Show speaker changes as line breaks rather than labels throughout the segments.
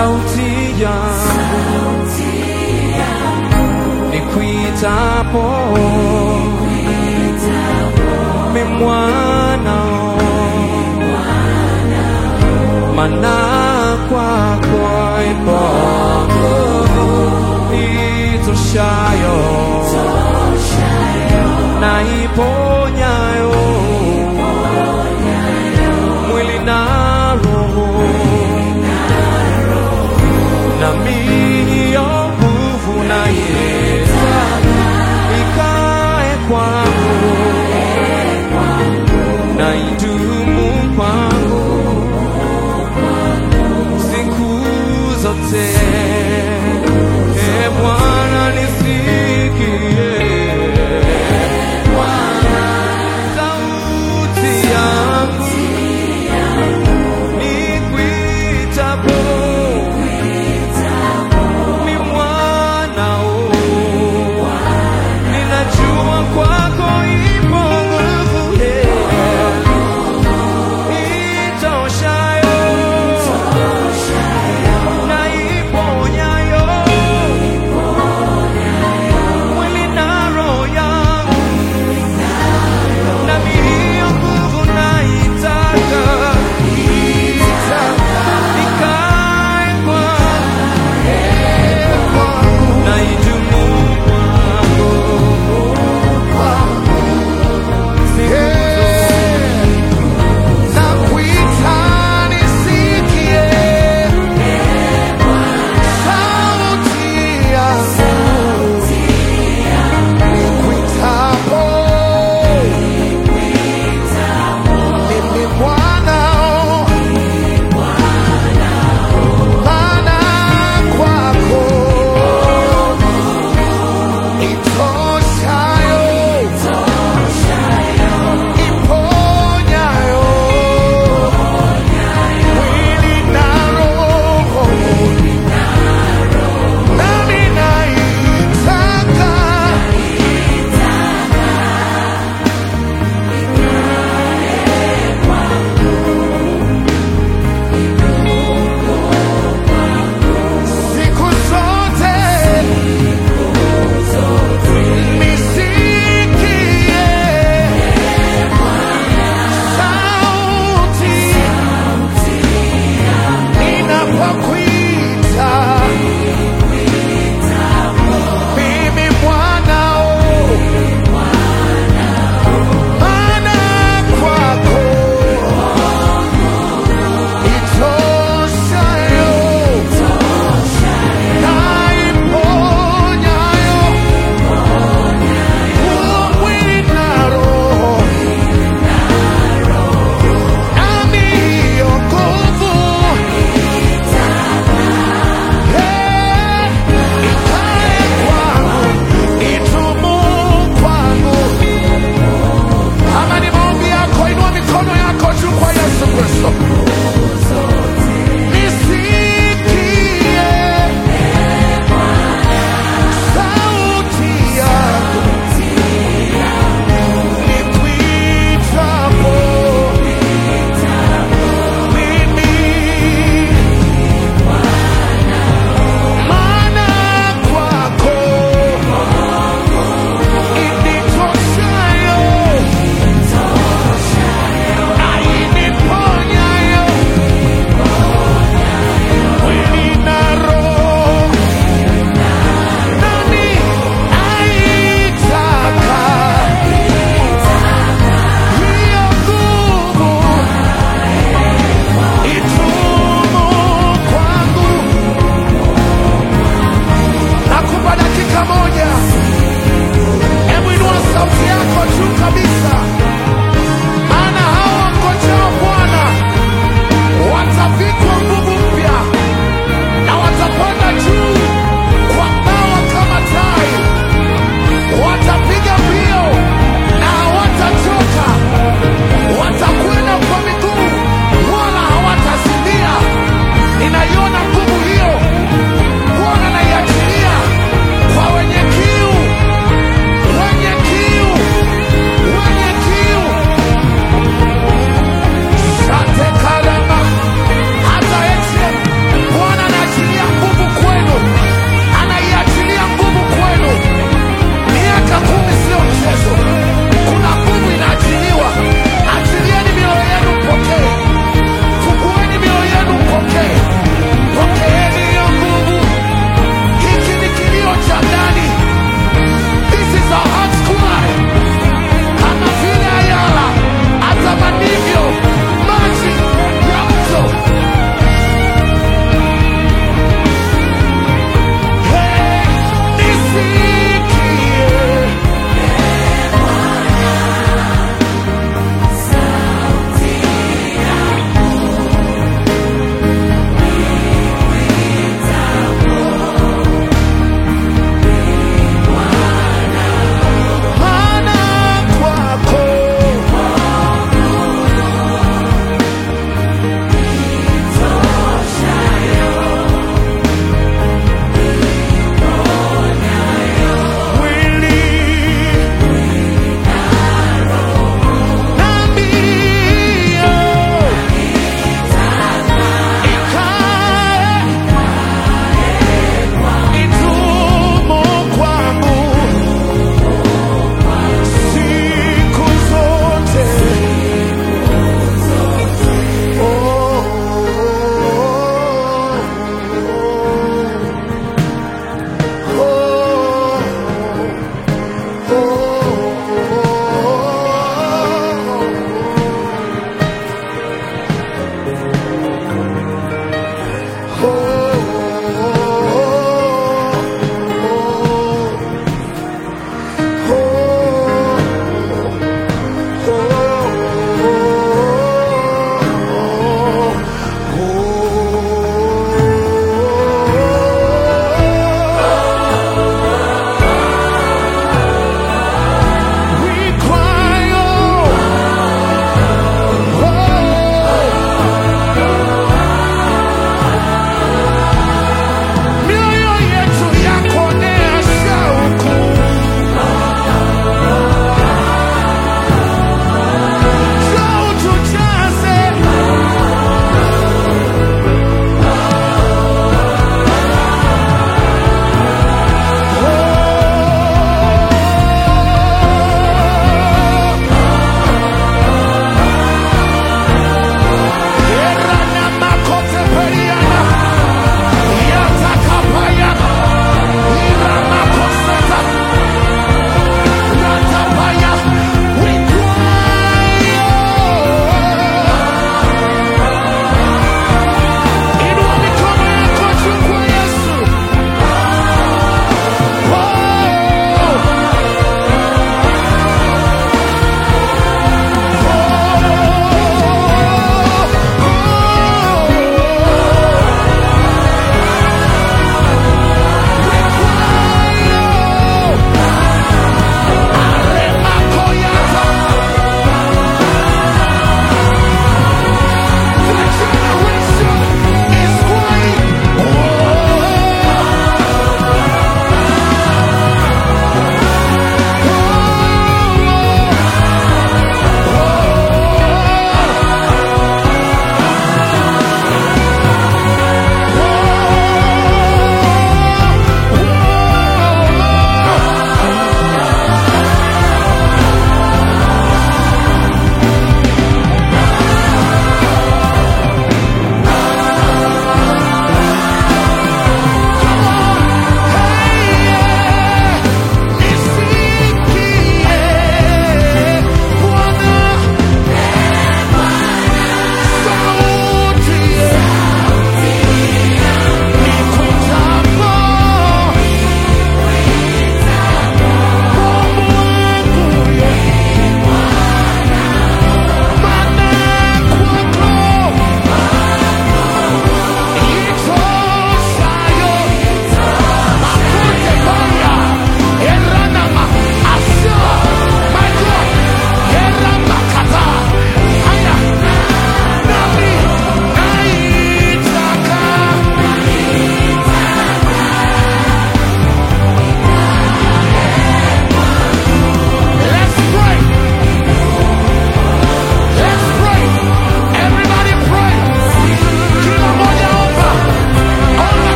sauti yangu nikuitapo, mi mwanao, maana kwako ipo itoshayo na iponyayo mwili na roho, na hiyo nguvu naitaka ikae kwangu na idumu kwangu siku zote. Bwana nisikie, Bwana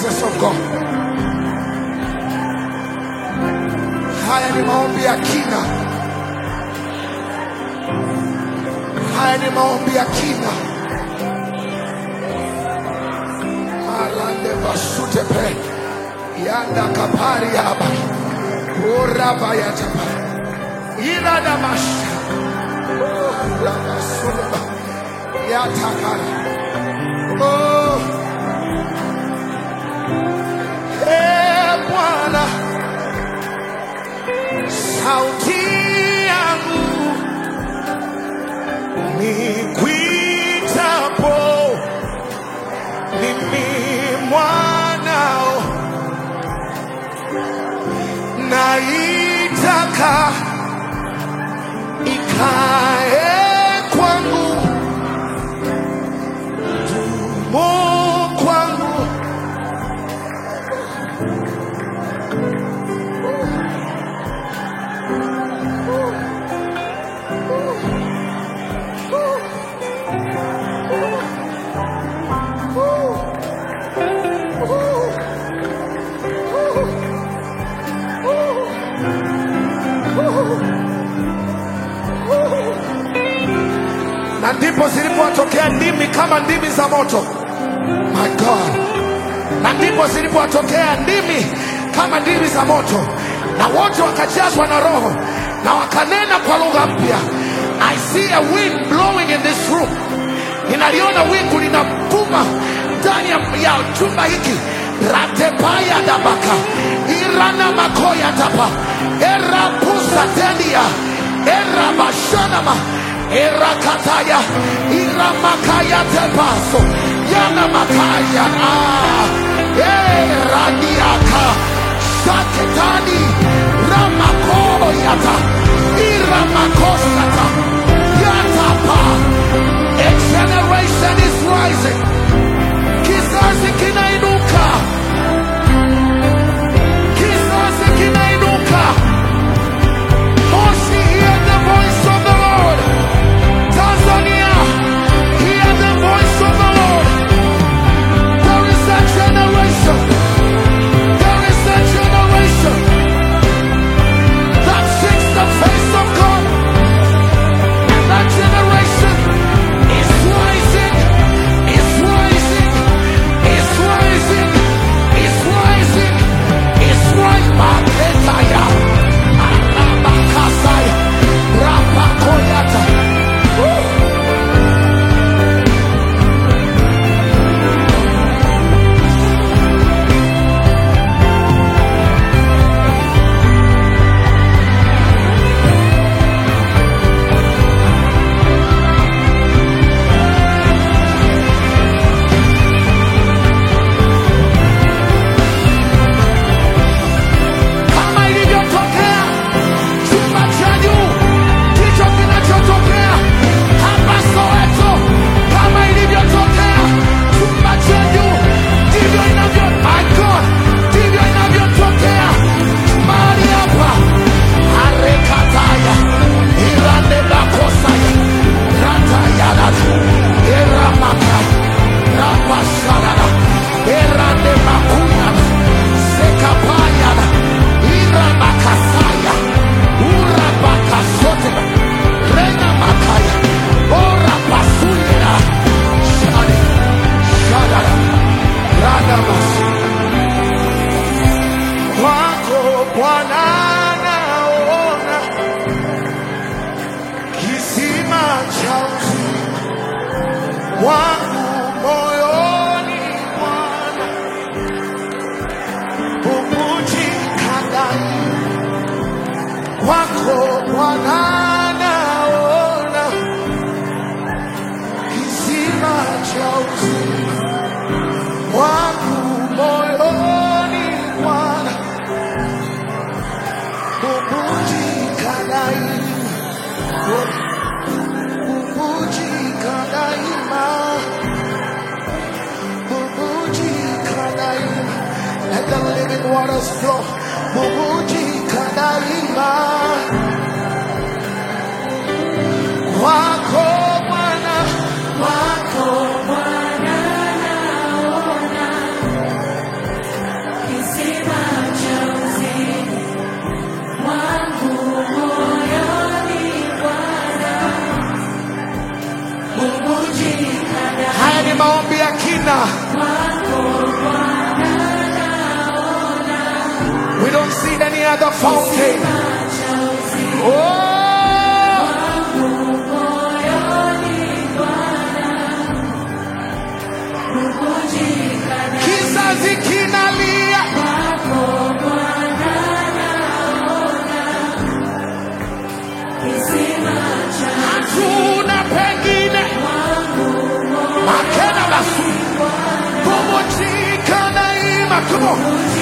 presence of God. Haya ni maombi ya kina. Haya ni maombi ya kina. Alande basute pe. Yanda kapari haba. Uraba ya tapa. Ila damasha. Uraba sulba. Ya takara. Oh. Bwana, sauti yangu nikuitapo, mimi mwanao, naitaka ikae kwangu, dumu kwangu. Na ndipo zilipowatokea ndimi kama ndimi za moto. My God. Na ndipo zilipowatokea ndimi kama ndimi za moto, na wote wakajazwa na Roho na wakanena kwa lugha mpya. I see a wind blowing in this room. Ninaliona wingu linavuma ndani ya chumba hiki. Ratepaya dabaka irana makoya tapa era pusa tendia era bashanama era kataya ira makaya tepaso yana makaya era diaka saketani ramakoyata ira makosata yatapa. A generation is rising. Kizazi kinainuka. Kizazi kinainuka. Moshi, hear the voice of the Lord. Tanzania, hear the voice of the Lord. There is a generation. There is a generation that seeks the face of God. And that generation is rising, is rising, is rising, is rising, is rising. Maketaya, Arabakasaya, Rapakoyata. Kama ilivyotokea chumba cha juu ndicho kinachotokea hapa Soweto. Kama ilivyotokea chumba cha juu ndivyo inavyo, my God, ndivyo inavyotokea mahali hapa. Arekataya irande bakosaya ratayana eramaka rapasharana erande makuyana sekapayana iramakasaya urabakasotena rena makaya orapasuyena shari shadara radamas. Kwako Bwana naona kisima cha uzima wangu moyoni mwana bubujika ndani. Kwako Bwana naona kisima cha uzima wangu moyoni mwana bubujika ndani. Bubujika daima, bubujika daima. Let the living waters flow. Bubujika daima. Kwako Bwana, kwako Bwana naona ni maombi ya kina. We don't see any other fountain. Oh, kizazi kinalia, hatuna pengine. Makena basu, kumujika naima, come on.